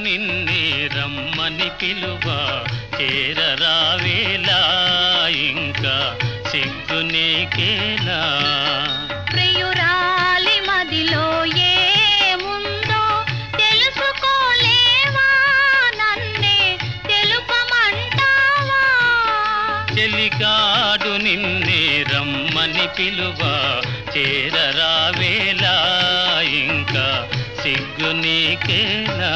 నిన్నే రమ్మని పిలువ చేరరావేలా ఇంకా సిగ్గు నీకేలా ప్రియురాలి మదిలో ఏముందో తెలుసుకోలేవా నన్నే తెలుపమంటావా చెలికాడు నిన్నే రమ్మని పిలువ చేరరావేలా ఇంకా సిగ్గు నీకేలా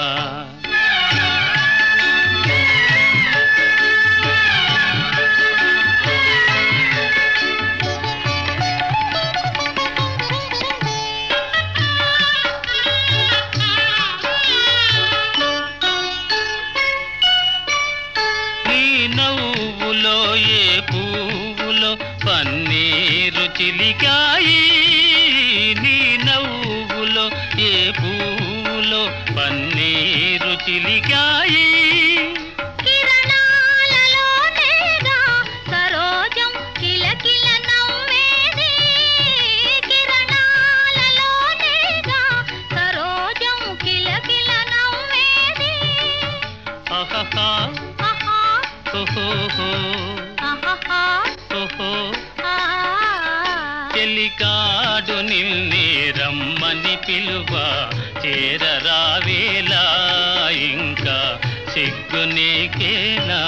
నవ్వులో ఏ పువ్వులో పన్నీరు చిలికాయి నీ నవ్వులో ఏ పువ్వులో పన్నీరు చిలికాయి కిరణాలలోనేగా సరోజం కిలకిల నవ్వేది కిరణాలలోనేగా సరోజం కిలకిల నవ్వేది ఆహా చెలికాడు నిన్నే రమ్మని పిలువ చేరరావేలా ఇంకా సిగ్గు నీకేలా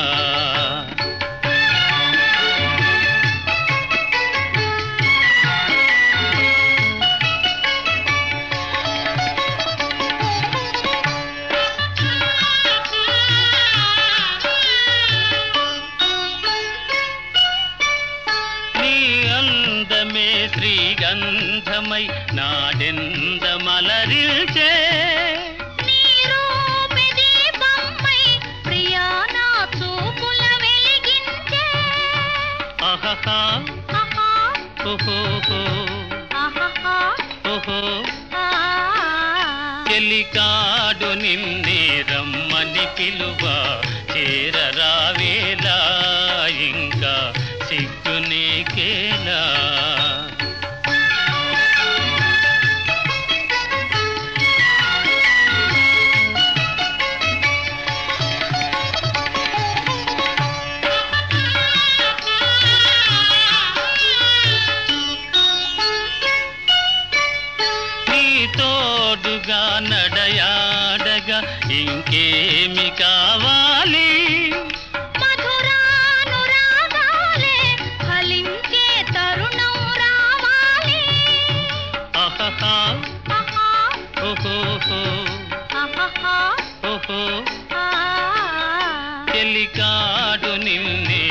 అందమే శ్రీగంధమై నాడెందమలరిల్చే నీ రూపే దీపమై ప్రియా నా చూపుల వెలిగించే ఆహా ఓహో ఓహో చెలికాడు నిన్నే రమ్మని పిలువ చేరరావేలా ఇంకా సిగ్గు నీకేలా నీ తోడుగా నడయాడగా ఇంకేమి కావాలి మధురానురాగాలే ఫలించే తరుణం రావాలి ఆహా ఓహో ఓహో చెలికాడు నిన్నే